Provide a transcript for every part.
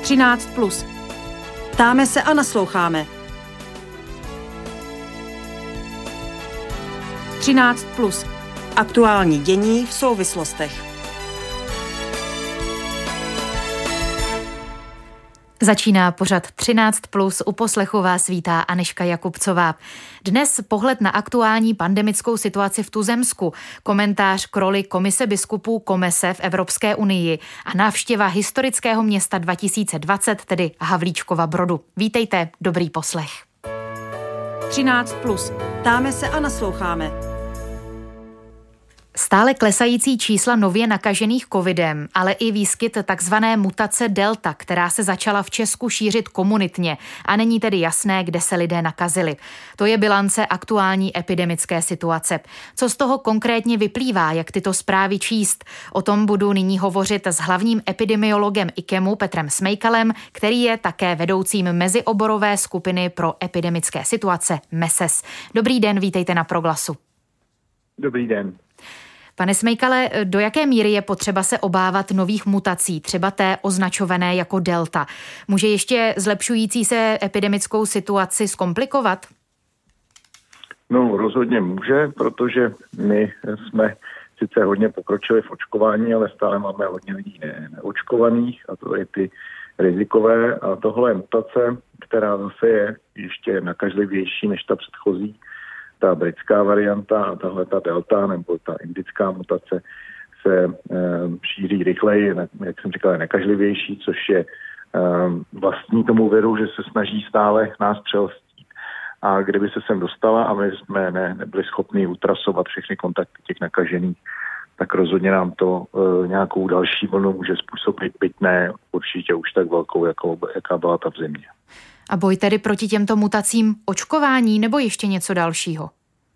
13+. Ptáme se a nasloucháme. 13+. Aktuální dění v souvislostech. Začíná pořad 13+, u poslechu vás vítá Anežka Jakubcová. Dnes pohled na aktuální pandemickou situaci v tuzemsku, komentář k roli Komise biskupů Komese v Evropské unii a návštěva historického města 2020, tedy Havlíčkova Brodu. Vítejte, dobrý poslech. 13+. Ptáme se a nasloucháme. Stále klesající čísla nově nakažených covidem, ale i výskyt takzvané mutace Delta, která se začala v Česku šířit komunitně a není tedy jasné, kde se lidé nakazili. To je bilance aktuální epidemické situace. Co z toho konkrétně vyplývá, jak tyto zprávy číst? O tom budu nyní hovořit s hlavním epidemiologem IKEMu Petrem Smejkalem, který je také vedoucím mezioborové skupiny pro epidemické situace MESES. Dobrý den, vítejte na Proglasu. Dobrý den. Pane Smejkale, do jaké míry je potřeba se obávat nových mutací, třeba té označované jako delta? Může ještě zlepšující se epidemickou situaci zkomplikovat? No, rozhodně může, protože my jsme sice hodně pokročili v očkování, ale stále máme hodně lidí neočkovaných, a to je ty rizikové. A tohle je mutace, která zase je ještě nakažlivější než ta předchozí, ta britská varianta, a tahle ta delta nebo ta indická mutace se šíří rychleji, jak jsem říkal, je nekažlivější, což je vlastní tomu viru, že se snaží stále nás přelstít. A kdyby se sem dostala a my jsme nebyli schopni utrasovat všechny kontakty těch nakažených, tak rozhodně nám to nějakou další vlnu může způsobit, byť ne určitě už tak velkou, jaká byla ta v zimě. A boj tedy proti těmto mutacím očkování nebo ještě něco dalšího?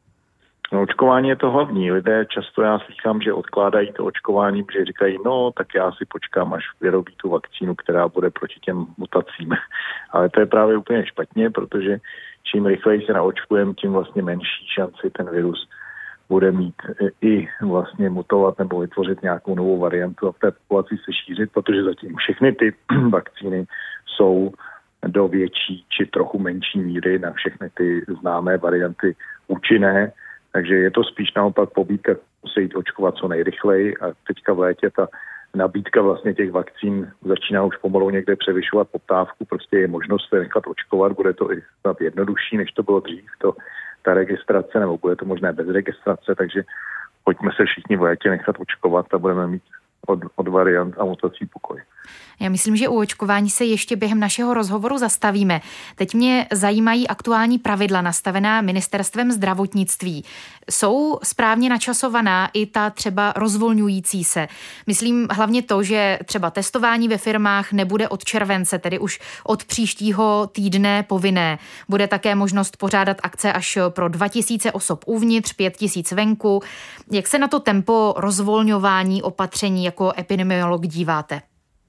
No, očkování je to hlavní. Lidé často, já slychám, že odkládají to očkování, protože říkají, no, tak já si počkám, až vyrobí tu vakcínu, která bude proti těm mutacím. Ale to je právě úplně špatně, protože čím rychleji se naočkujeme, tím vlastně menší šanci ten virus bude mít i vlastně mutovat nebo vytvořit nějakou novou variantu a v té populaci se šířit, protože zatím všechny ty vakcíny jsou do větší či trochu menší míry na všechny ty známé varianty účinné. Takže je to spíš naopak pobídka se jít očkovat co nejrychleji a teďka v létě ta nabídka vlastně těch vakcín začíná už pomalu někde převyšovat poptávku, prostě je možnost se nechat očkovat, bude to i snad jednodušší, než to bylo dřív, ta registrace, nebo bude to možné bez registrace, takže pojďme se všichni v létě nechat očkovat a budeme mít od variant a mutací pokoj. Já myslím, že u očkování se ještě během našeho rozhovoru zastavíme. Teď mě zajímají aktuální pravidla nastavená Ministerstvem zdravotnictví. Jsou správně načasovaná i ta třeba rozvolňující se? Myslím hlavně to, že třeba testování ve firmách nebude od července, tedy už od příštího týdne povinné. Bude také možnost pořádat akce až pro 2000 osob uvnitř, 5000 venku. Jak se na to tempo rozvolňování opatření jako epidemiolog díváte?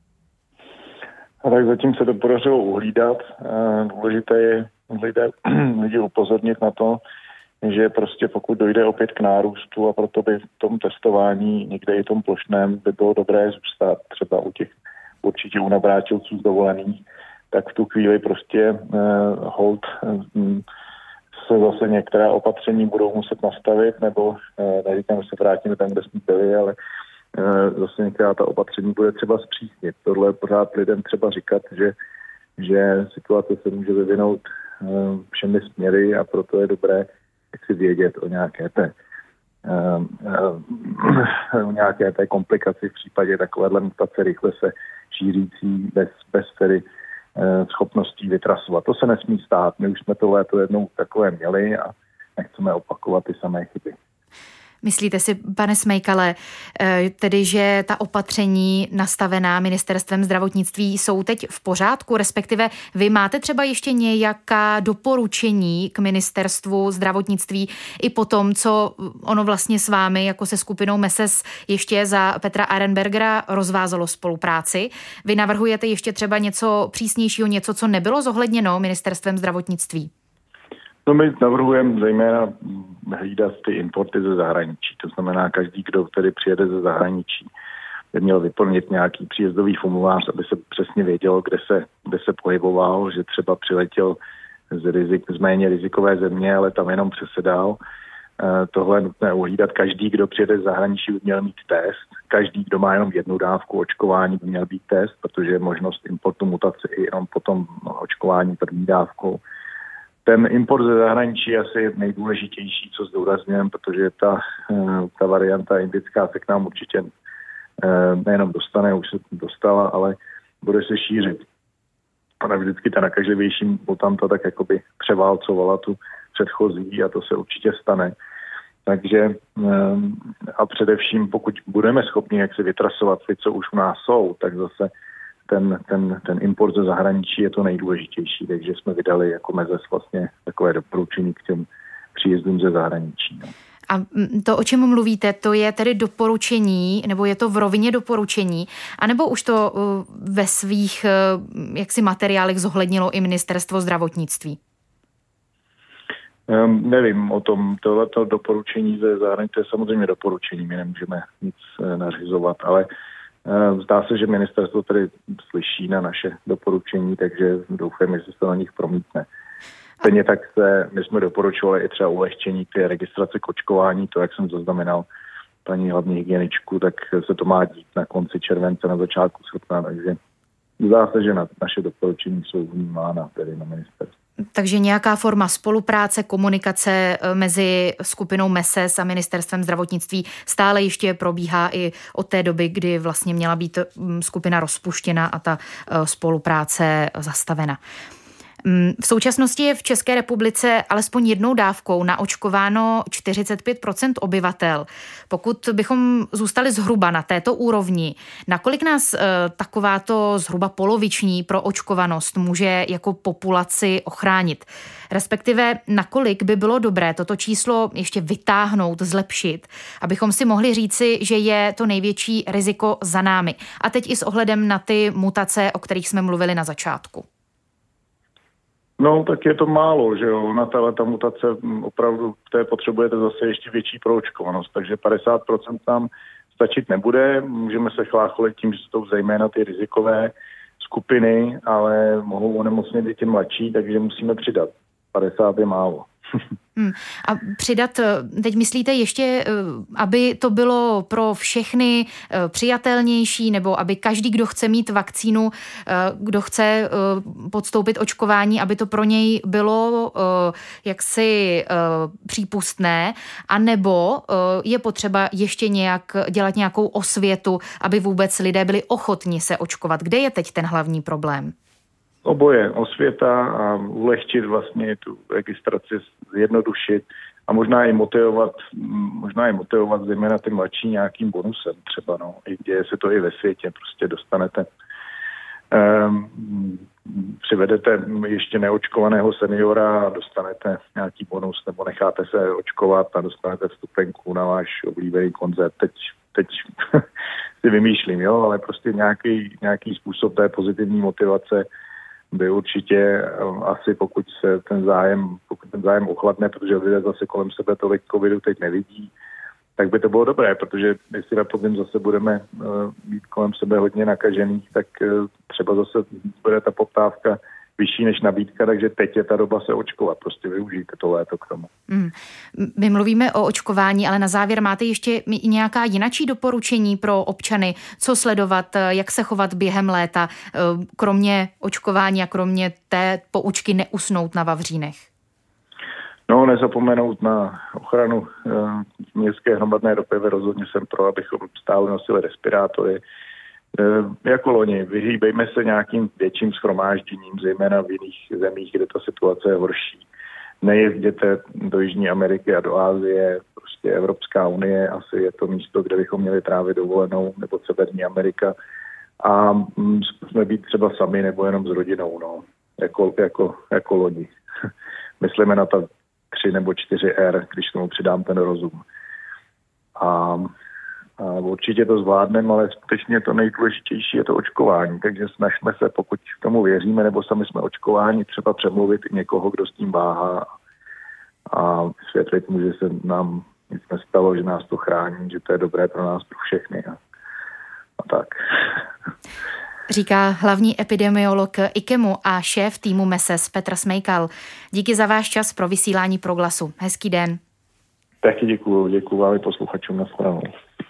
A tak zatím se to podařilo uhlídat. Důležité je lidi upozornit na to, že prostě pokud dojde opět k nárůstu a proto by v tom testování někde i tom plošném by bylo dobré zůstat, třeba určitě u navrátilců z dovolených, tak v tu chvíli prostě hold se zase některá opatření budou muset nastavit, nebo neříkám, že se vrátíme tam, kde jsme byli, ale zase některá ta opatření bude třeba zpřísnit. Tohle je pořád lidem třeba říkat, že situace se může vyvinout všemi směry a proto je dobré jak si vědět o nějaké té komplikaci v případě takovéhle mutace rychle se šířící bez tedy schopností vytrasovat. To se nesmí stát. My už jsme to léto jednou takové měli a nechceme opakovat ty samé chyby. Myslíte si, pane Smejkale, tedy, že ta opatření nastavená Ministerstvem zdravotnictví jsou teď v pořádku, respektive vy máte třeba ještě nějaká doporučení k Ministerstvu zdravotnictví i po tom, co ono vlastně s vámi jako se skupinou MESES ještě za Petra Arenbergera rozvázalo spolupráci. Vy navrhujete ještě třeba něco přísnějšího, něco, co nebylo zohledněno Ministerstvem zdravotnictví? No, my navrhujeme zejména hlídat ty importy ze zahraničí. To znamená, každý, kdo tedy přijede ze zahraničí, by měl vyplnit nějaký příjezdový formulář, aby se přesně vědělo, kde se pohyboval, že třeba přiletěl z méně rizikové země, ale tam jenom přesedal. Tohle je nutné uhlídat. Každý, kdo přijede z zahraničí, by měl mít test. Každý, kdo má jenom jednu dávku očkování, by měl být test, protože je možnost importu mutace i jenom potom očkování první dávkou. Ten import ze zahraničí je asi nejdůležitější, co zdůrazňujeme, protože ta varianta indická se k nám určitě nejenom dostane, už se dostala, ale bude se šířit. Ona vždycky ta nakažlivější mutanta tak jakoby převálcovala tu předchozí a to se určitě stane. Takže a především, pokud budeme schopni jak se vytrasovat ty, co už u nás jsou, tak zase ten import ze zahraničí je to nejdůležitější, takže jsme vydali jako MEZES vlastně takové doporučení k těm příjezdům ze zahraničí. No. A to, o čem mluvíte, to je tedy doporučení, nebo je to v rovině doporučení, anebo už to ve svých jaksi materiálech zohlednilo i Ministerstvo zdravotnictví? Nevím o tom, tohleto doporučení ze zahraničí, to je samozřejmě doporučení, my nemůžeme nic nařizovat, ale zdá se, že ministerstvo tedy slyší na naše doporučení, takže doufám, že se to na nich promítne. Stejně tak my jsme doporučovali i třeba ulehčení té registrace k očkování, to, jak jsem zaznamenal paní hlavní hygieničku, tak se to má dít na konci července, na začátku srpna, takže zdá se, že naše doporučení jsou vnímána tedy na ministerstvu. Takže nějaká forma spolupráce, komunikace mezi skupinou MESES a Ministerstvem zdravotnictví stále ještě probíhá i od té doby, kdy vlastně měla být skupina rozpuštěna a ta spolupráce zastavena. V současnosti je v České republice alespoň jednou dávkou naočkováno 45% obyvatel. Pokud bychom zůstali zhruba na této úrovni, nakolik nás takováto zhruba poloviční proočkovanost může jako populaci ochránit? Respektive nakolik by bylo dobré toto číslo ještě vytáhnout, zlepšit, abychom si mohli říci, že je to největší riziko za námi. A teď i s ohledem na ty mutace, o kterých jsme mluvili na začátku. No, tak je to málo, že jo, na ta mutace opravdu potřebujete zase ještě větší proočkovanost, takže 50% tam stačit nebude, můžeme se chlácholit tím, že jsou zejména ty rizikové skupiny, ale mohou onemocnit i ty mladší, takže musíme přidat. 50 je málo. A přidat, teď myslíte ještě, aby to bylo pro všechny přijatelnější, nebo aby každý, kdo chce mít vakcínu, kdo chce podstoupit očkování, aby to pro něj bylo jaksi přípustné, anebo je potřeba ještě dělat nějakou osvětu, aby vůbec lidé byli ochotni se očkovat. Kde je teď ten hlavní problém? Oboje, osvěta a ulehčit vlastně tu registraci, zjednodušit a možná i motivovat zejména ty mladší nějakým bonusem třeba, no. I děje se to i ve světě, prostě dostanete, přivedete ještě neočkovaného seniora a dostanete nějaký bonus nebo necháte se očkovat a dostanete vstupenku na váš oblíbený koncert. Teď si vymýšlím, jo, ale prostě nějaký způsob té pozitivní motivace by určitě asi, pokud ten zájem ochladne, protože lidé zase kolem sebe tolik covidu teď nevidí, tak by to bylo dobré, protože jestli na podzim zase budeme mít kolem sebe hodně nakažených, tak třeba zase bude ta poptávka vyšší než nabídka, takže teď je ta doba se očkovat. Prostě využijte to léto k tomu. My mluvíme o očkování, ale na závěr máte ještě nějaká jinačí doporučení pro občany, co sledovat, jak se chovat během léta, kromě očkování a kromě té poučky neusnout na vavřínech? No, nezapomenout na ochranu městské hromadné dopravy. Rozhodně jsem pro, abychom stále nosili respirátory. Jako loni, vyhýbejme se nějakým větším shromážděním, zejména v jiných zemích, kde ta situace je horší. Nejezděte do Jižní Ameriky a do Asie, prostě Evropská unie, asi je to místo, kde bychom měli trávit dovolenou, nebo Severní Amerika. A zkusme být třeba sami, nebo jenom s rodinou, no, jako loni. Myslíme na ta 3 nebo 4 R, když tomu přidám ten rozum. A určitě to zvládneme, ale skutečně to nejdůležitější je to očkování. Takže snažme se, pokud tomu věříme, nebo sami jsme očkováni, třeba přemluvit i někoho, kdo s tím váhá a vysvětlit mu, že se nám nic nestalo, že nás to chrání, že to je dobré pro nás, pro všechny. a tak. Říká hlavní epidemiolog IKEMu a šéf týmu MESES Petr Smejkal. Díky za váš čas pro vysílání Proglasu. Hezký den. Taky děkuju vám i posluchačům, na shledanou.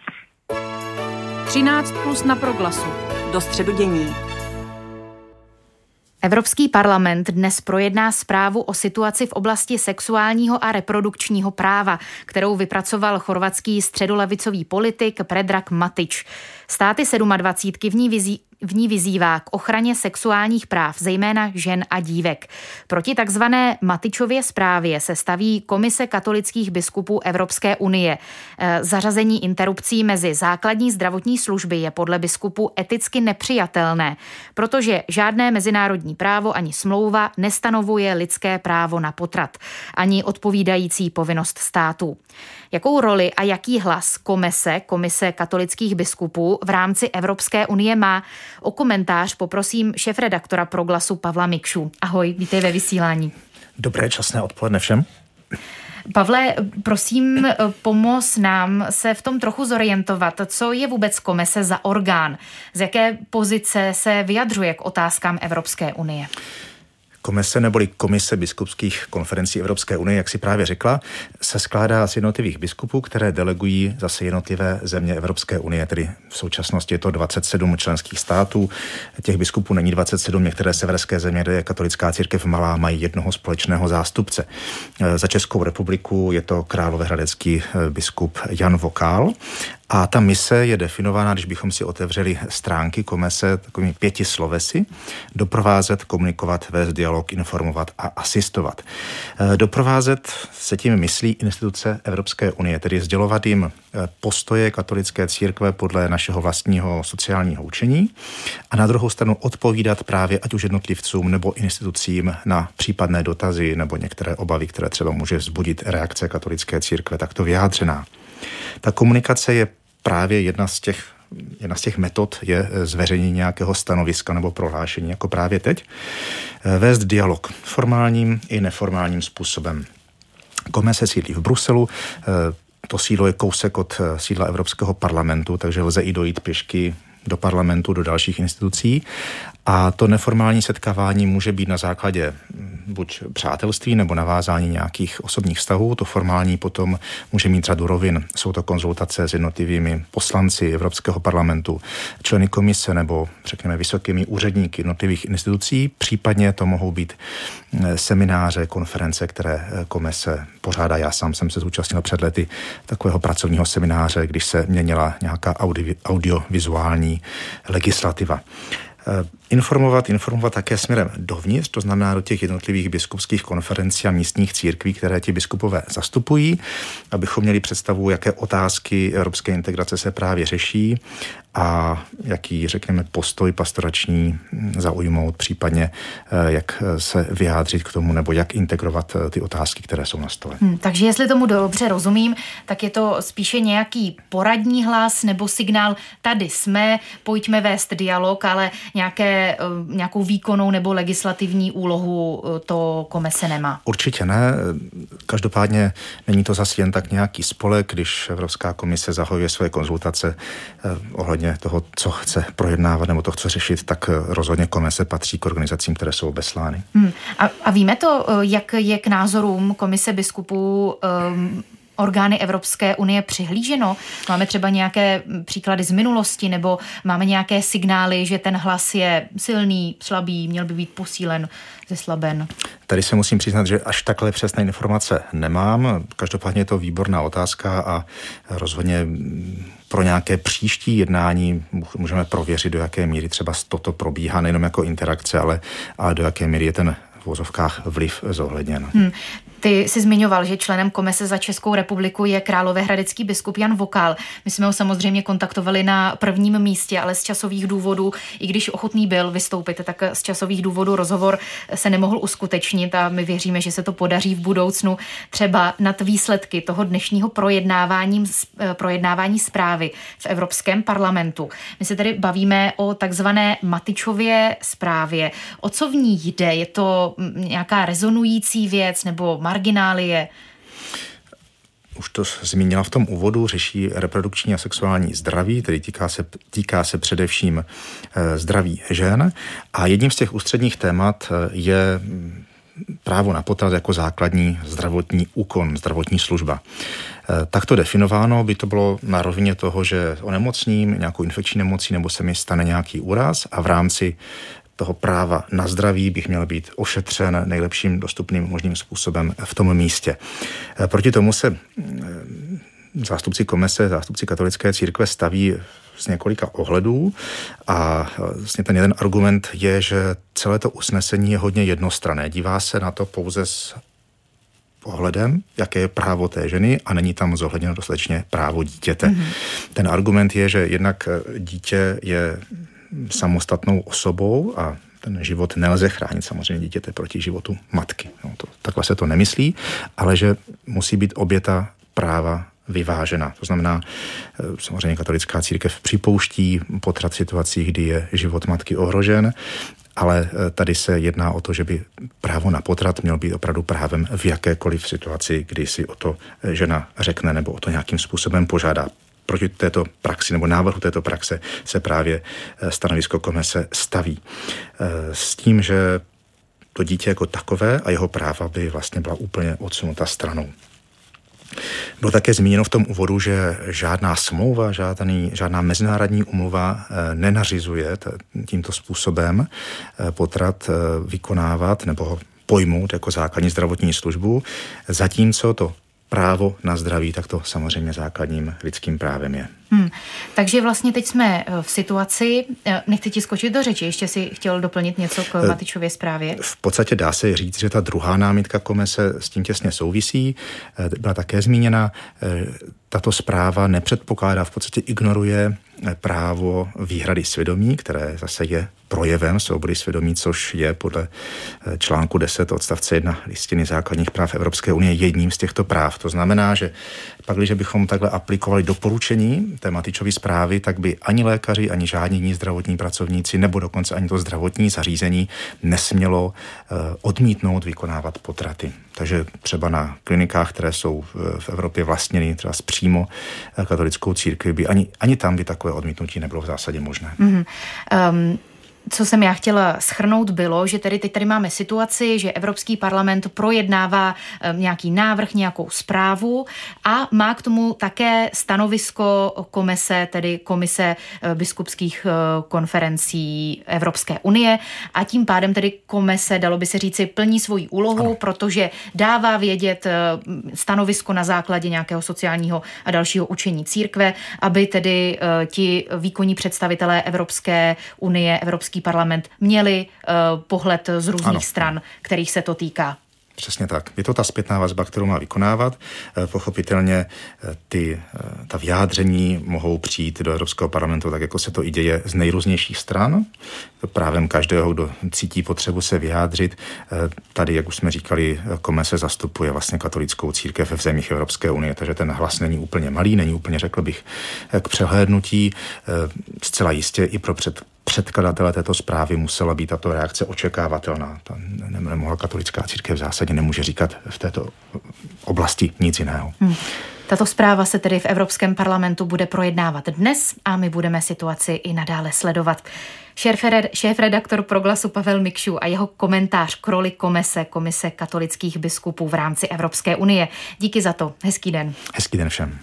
13+ na Proglasu. Do středu dění. Evropský parlament dnes projedná zprávu o situaci v oblasti sexuálního a reprodukčního práva, kterou vypracoval chorvatský středolevicový politik Predrag Matić. Státy 27 v ní vyzývá k ochraně sexuálních práv, zejména žen a dívek. Proti takzvané Matićově zprávě se staví Komise katolických biskupů Evropské unie. Zařazení interrupcí mezi základní zdravotní služby je podle biskupů eticky nepřijatelné, protože žádné mezinárodní právo ani smlouva nestanovuje lidské právo na potrat, ani odpovídající povinnost států. Jakou roli a jaký hlas Komise katolických biskupů v rámci Evropské unie má? O komentář poprosím šéfredaktora Proglasu Pavla Mikšu. Ahoj, vítej ve vysílání. Dobré časné odpoledne všem. Pavle, prosím, pomoz nám se v tom trochu zorientovat. Co je vůbec Komise za orgán? Z jaké pozice se vyjadřuje k otázkám Evropské unie? Komise neboli Komise biskupských konferencí Evropské unie, jak si právě řekla, se skládá z jednotlivých biskupů, které delegují zase jednotlivé země Evropské unie, tedy v současnosti je to 27 členských států. Těch biskupů není 27, některé severské země, kde je katolická církev malá, mají jednoho společného zástupce. Za Českou republiku je to královéhradecký biskup Jan Vokál. A ta mise je definována, když bychom si otevřeli stránky Komise, takovými 5 slovesy: doprovázet, komunikovat, vést dialog, informovat a asistovat. Doprovázet se tím myslí instituce Evropské unie, tedy sdělovat jim postoje katolické církve podle našeho vlastního sociálního učení a na druhou stranu odpovídat právě ať už jednotlivcům nebo institucím na případné dotazy nebo některé obavy, které třeba může vzbudit reakce katolické církve takto vyjádřená. Ta komunikace je právě jedna z těch metod je zveřejnění nějakého stanoviska nebo prohlášení, jako právě teď. Vést dialog formálním i neformálním způsobem. Komise sídlí v Bruselu, to sídlo je kousek od sídla Evropského parlamentu, takže lze i dojít pěšky do parlamentu, do dalších institucí. A to neformální setkávání může být na základě buď přátelství nebo navázání nějakých osobních vztahů. To formální potom může mít řadu rovin. Jsou to konzultace s jednotlivými poslanci Evropského parlamentu, členy komise nebo řekněme vysokými úředníky jednotlivých institucí. Případně to mohou být semináře, konference, které komise pořádá. Já sám jsem se zúčastnil před lety takového pracovního semináře, když se měnila nějaká audiovizuální legislativa. Informovat také směrem dovnitř, to znamená do těch jednotlivých biskupských konferencí a místních církví, které ti biskupové zastupují, abychom měli představu, jaké otázky evropské integrace se právě řeší a jaký, řekněme, postoj pastorační zaujmout, případně jak se vyjádřit k tomu, nebo jak integrovat ty otázky, které jsou na stole. Takže jestli tomu dobře rozumím, tak je to spíše nějaký poradní hlas nebo signál, tady jsme, pojďme vést dialog, ale nějakou výkonnou nebo legislativní úlohu to komise nemá. Určitě ne. Každopádně není to zase jen tak nějaký spolek, když Evropská komise zahajuje své konzultace ohledně toho, co chce projednávat nebo to chce řešit, tak rozhodně komise patří k organizacím, které jsou obeslány. A víme to, jak je k názorům komise biskupů orgány Evropské unie přihlíženo? Máme třeba nějaké příklady z minulosti nebo máme nějaké signály, že ten hlas je silný, slabý, měl by být posílen, zeslaben? Tady se musím přiznat, že až takhle přesné informace nemám. Každopádně je to výborná otázka a rozhodně pro nějaké příští jednání můžeme prověřit, do jaké míry třeba toto probíhá, nejenom jako interakce, ale do jaké míry je ten v uvozovkách vliv zohledněn. Ty jsi zmiňoval, že členem komise za Českou republiku je královéhradecký biskup Jan Vokál. My jsme ho samozřejmě kontaktovali na prvním místě, ale z časových důvodů, i když ochotný byl vystoupit, tak z časových důvodů rozhovor se nemohl uskutečnit a my věříme, že se to podaří v budoucnu třeba nad výsledky toho dnešního projednávání zprávy v Evropském parlamentu. My se tady bavíme o takzvané Matićově zprávě. O co v ní jde? Je to nějaká rezonující věc nebo marginálie? už to zmínila v tom úvodu, řeší reprodukční a sexuální zdraví, tedy týká se především zdraví žen. A jedním z těch ústředních témat je právo na potrat jako základní zdravotní úkon, zdravotní služba. Takto definováno by to bylo na rovině toho, že onemocním nějakou infekční nemocí nebo se mi stane nějaký úraz a v rámci toho práva na zdraví bych měl být ošetřen nejlepším dostupným možným způsobem v tom místě. Proti tomu se zástupci komise, zástupci katolické církve staví z několika ohledů a vlastně ten jeden argument je, že celé to usnesení je hodně jednostranné. Dívá se na to pouze s ohledem, jaké je právo té ženy a není tam zohledněno dostatečně právo dítěte. Mm-hmm. Ten argument je, že jednak dítě je samostatnou osobou a ten život nelze chránit samozřejmě dítěte proti životu matky. No, takhle se to nemyslí, ale že musí být oběta práva vyvážena. To znamená, samozřejmě katolická církev připouští potrat v situacích, kdy je život matky ohrožen, ale tady se jedná o to, že by právo na potrat mělo být opravdu právem v jakékoliv situaci, kdy si o to žena řekne nebo o to nějakým způsobem požádá. Proti této praxi nebo návrhu této praxe se právě stanovisko komise staví. S tím, že to dítě jako takové a jeho práva by vlastně byla úplně odsunuta stranou. Bylo také zmíněno v tom úvodu, že žádná smlouva, žádná mezinárodní úmluva nenařizuje tímto způsobem potrat vykonávat nebo ho pojmout jako základní zdravotní službu, zatímco to právo na zdraví, tak to samozřejmě základním lidským právem je. Takže vlastně teď jsme v situaci, nechci ti skočit do řeči, ještě si chtěl doplnit něco k Matyčově zprávě? V podstatě dá se říct, že ta druhá námitka komise s tím těsně souvisí, byla také zmíněna. Tato zpráva nepředpokládá, v podstatě ignoruje právo výhrady svědomí, které zase je projevem svobody svědomí, což je podle článku 10 odstavce 1 Listiny základních práv Evropské unie jedním z těchto práv. To znamená, že pakliže bychom takhle aplikovali doporučení té Matyčovy zprávy, tak by ani lékaři, ani žádní jiní zdravotní pracovníci, nebo dokonce ani to zdravotní zařízení nesmělo odmítnout vykonávat potraty. Takže třeba na klinikách, které jsou v Evropě vlastněny třeba přímo katolickou církví, by ani tam by takové odmítnutí nebylo v zásadě možné. Co jsem já chtěla shrnout bylo, že teď tady máme situaci, že Evropský parlament projednává nějaký návrh, nějakou zprávu a má k tomu také stanovisko komise, tedy komise biskupských konferencí Evropské unie a tím pádem tedy komise, dalo by se říci, plní svoji úlohu, ano. Protože dává vědět stanovisko na základě nějakého sociálního a dalšího učení církve, aby tedy ti výkonní představitelé Evropské unie, Evropský parlament měli pohled z různých stran, kterých se to týká. Přesně tak. Je to ta zpětná vazba, kterou má vykonávat. Pochopitelně ta vyjádření mohou přijít do Evropského parlamentu, tak jako se to i děje z nejrůznějších stran. To právem každého, kdo cítí potřebu se vyjádřit. Tady, jak už jsme říkali, komise zastupuje vlastně katolickou církev v zemích Evropské unie, takže ten hlas není úplně malý, není úplně, řekl bych, k přehlédnutí. Zcela jistě i pro předkladatele této zprávy musela být tato reakce očekávatelná. Nemohla katolická církev v zásadě nemůže říkat v této oblasti nic jiného. Tato zpráva se tedy v Evropském parlamentu bude projednávat dnes a my budeme situaci i nadále sledovat. Šéfredaktor Proglasu Pavel Mikšů a jeho komentář k roli komise katolických biskupů v rámci Evropské unie. Díky za to. Hezký den. Hezký den všem.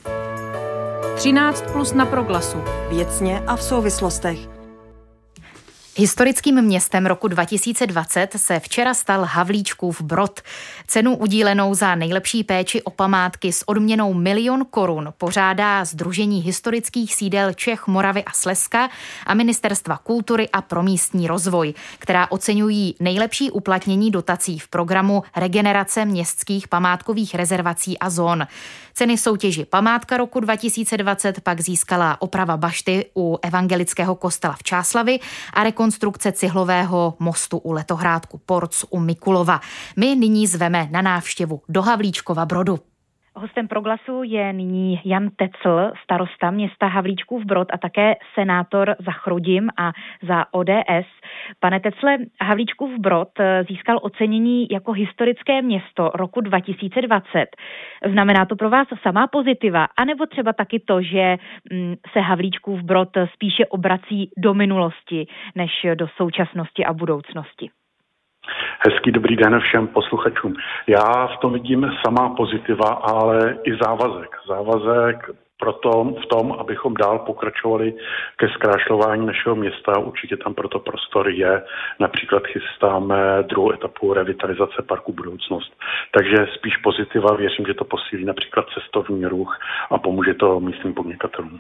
13+ na Proglasu. Věcně a v souvislostech. Historickým městem roku 2020 se včera stal Havlíčkův Brod. Cenu udílenou za nejlepší péči o památky s odměnou 1 000 000 korun pořádá Sdružení historických sídel Čech, Moravy a Slezska a Ministerstva kultury a pro místní rozvoj, která oceňují nejlepší uplatnění dotací v programu Regenerace městských památkových rezervací a zón. Ceny v soutěži Památka roku 2020 pak získala oprava bašty u evangelického kostela v Čáslavi a rekonstrukce cihlového mostu u letohrádku Porc u Mikulova. My nyní zveme na návštěvu do Havlíčkova Brodu. Hostem Proglasu je nyní Jan Tecl, starosta města Havlíčkův Brod a také senátor za Chrudim a za ODS. Pane Tecle, Havlíčkův Brod získal ocenění jako historické město roku 2020. Znamená to pro vás samá pozitiva, anebo třeba taky to, že se Havlíčkův Brod spíše obrací do minulosti, než do současnosti a budoucnosti? Hezký dobrý den všem posluchačům. Já v tom vidím samá pozitiva, ale i závazek. Závazek v tom, abychom dál pokračovali ke zkrášlování našeho města. Určitě tam proto prostor je. Například chystáme druhou etapu revitalizace parku Budoucnost. Takže spíš pozitiva, věřím, že to posílí například cestovní ruch a pomůže to místním podnikatelům.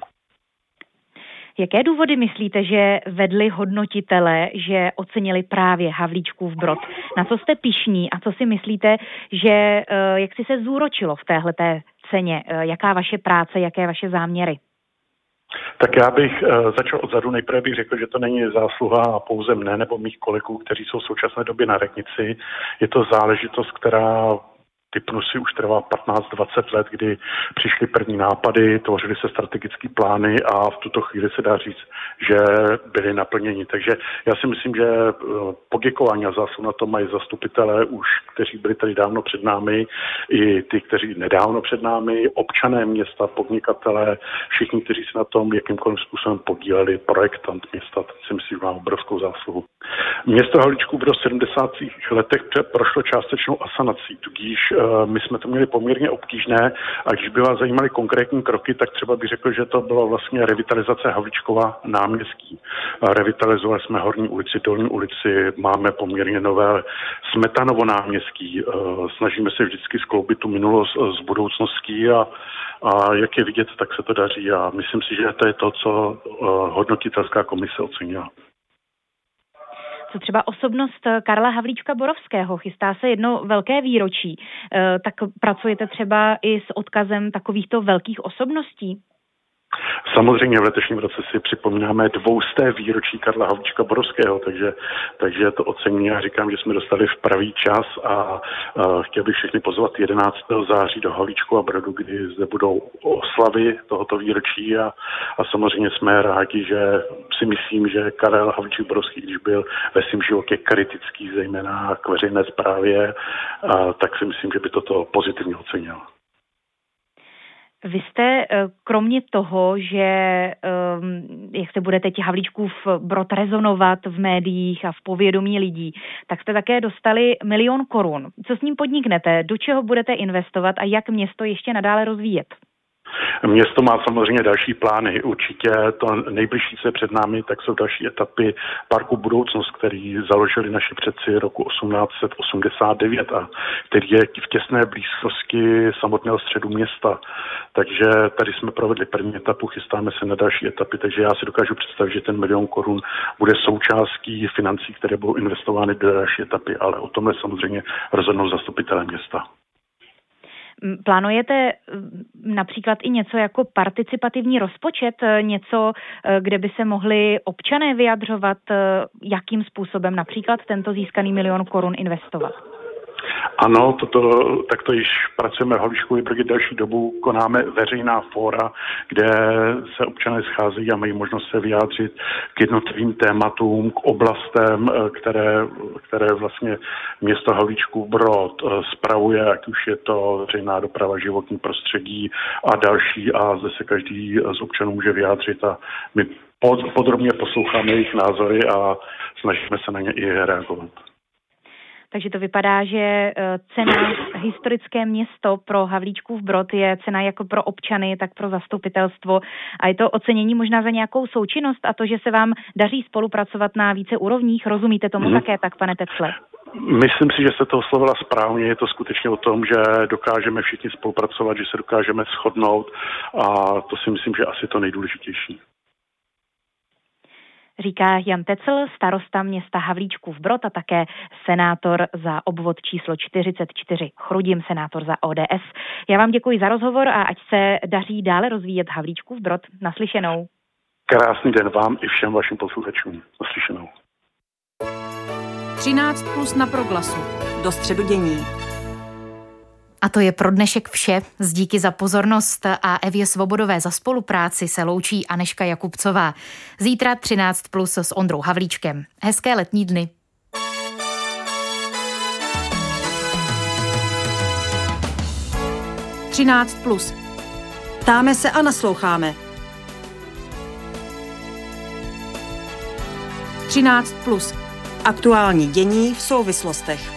Jaké důvody myslíte, že vedli hodnotitele, že ocenili právě Havlíčkův Brod? Na co jste pyšní a co si myslíte, že jak si se zúročilo v téhleté ceně? Jaká vaše práce, jaké vaše záměry? Tak já bych začal odzadu. Nejprve bych řekl, že to není zásluha pouze mne nebo mých kolegů, kteří jsou v současné době na radnici. Je to záležitost, která typnu si už trvá 15-20 let, kdy přišly první nápady, tvořily se strategické plány a v tuto chvíli se dá říct, že byly naplněni. Takže já si myslím, že poděkování a zásluhu na to mají zastupitelé už, kteří byli tady dávno před námi, i ty, kteří nedávno před námi, občané města, podnikatelé, všichni, kteří se na tom jakýmkoliv způsobem podíleli, projektant města, si myslím, že má obrovskou zásluhu. Město Havlíčkův Brod v 70. letech prošlo částečnou asanací, tudíž my jsme to měli poměrně obtížné a když by vás zajímaly konkrétní kroky, tak třeba bych řekl, že to bylo vlastně revitalizace Havlíčkova náměstí. Revitalizovali jsme Horní ulici, Dolní ulici, máme poměrně nové Smetanovo náměstí. Snažíme se vždycky skloubit tu minulost s budoucností a jak je vidět, tak se to daří a myslím si, že to je to, co hodnotitelská komise ocenila. Co třeba osobnost Karla Havlíčka Borovského? Chystá se jedno velké výročí. Tak pracujete třeba i s odkazem takovýchto velkých osobností? Samozřejmě v letošním roce si připomínáme 200. výročí Karla Havlíčka Borovského, takže to ocenění, já říkám, že jsme dostali v pravý čas a chtěl bych všechny pozvat 11. září do Havlíčkova Brodu, kdy zde budou oslavy tohoto výročí a samozřejmě jsme rádi, že si myslím, že Karel Havlíček Borovský, když byl ve svém životě kritický, zejména k veřejné správě, tak si myslím, že by toto pozitivně ocenil. Vy jste kromě toho, že jak se bude teď Havlíčkův Brod rezonovat v médiích a v povědomí lidí, tak jste také dostali 1 000 000 korun. Co s ním podniknete? Do čeho budete investovat a jak město ještě nadále rozvíjet? Město má samozřejmě další plány. Určitě to nejbližší, co je před námi, tak jsou další etapy parku Budoucnost, který založili naši předci roku 1889 a který je v těsné blízkosti samotného středu města. Takže tady jsme provedli první etapu, chystáme se na další etapy, takže já si dokážu představit, že ten 1 000 000 korun bude součástí financí, které budou investovány do další etapy, ale o tomhle samozřejmě rozhodnou zastupitelé města. Plánujete například i něco jako participativní rozpočet, něco, kde by se mohli občané vyjadřovat, jakým způsobem například tento získaný 1 000 000 korun investovat? Ano, takto již pracujeme v Havlíčkově Brodě delší dobu, konáme veřejná fóra, kde se občané scházejí a mají možnost se vyjádřit k jednotlivým tématům, k oblastem, které vlastně město Havlíčkův Brod spravuje, ať už je to veřejná doprava, životní prostředí a další, a zde se každý z občanů může vyjádřit a my podrobně posloucháme jejich názory a snažíme se na ně i reagovat. Takže to vypadá, že cena historické město pro Havlíčkův Brod je cena jako pro občany, tak pro zastupitelstvo. A je to ocenění možná za nějakou součinnost a to, že se vám daří spolupracovat na více úrovních. Rozumíte tomu také tak, pane Tecle? Myslím si, že se to oslovila správně. Je to skutečně o tom, že dokážeme všichni spolupracovat, že se dokážeme shodnout a to si myslím, že asi to nejdůležitější. Říká Jan Tecl, starosta města Havlíčkův Brod a také senátor za obvod číslo 44 Chrudim, senátor za ODS. Já vám děkuji za rozhovor a ať se daří dále rozvíjet Havlíčkův Brod. Naslyšenou. Krásný den vám i všem vašim posluchačům. Naslyšenou. 13+ na Proglasu. Do středu dění. A to je pro dnešek vše. Díky za pozornost a Evě Svobodové za spolupráci se loučí Anežka Jakubcová. Zítra 13+ s Ondrou Havlíčkem. Hezké letní dny. Plus. Ptáme se a nasloucháme. 13+. Aktuální dění v souvislostech.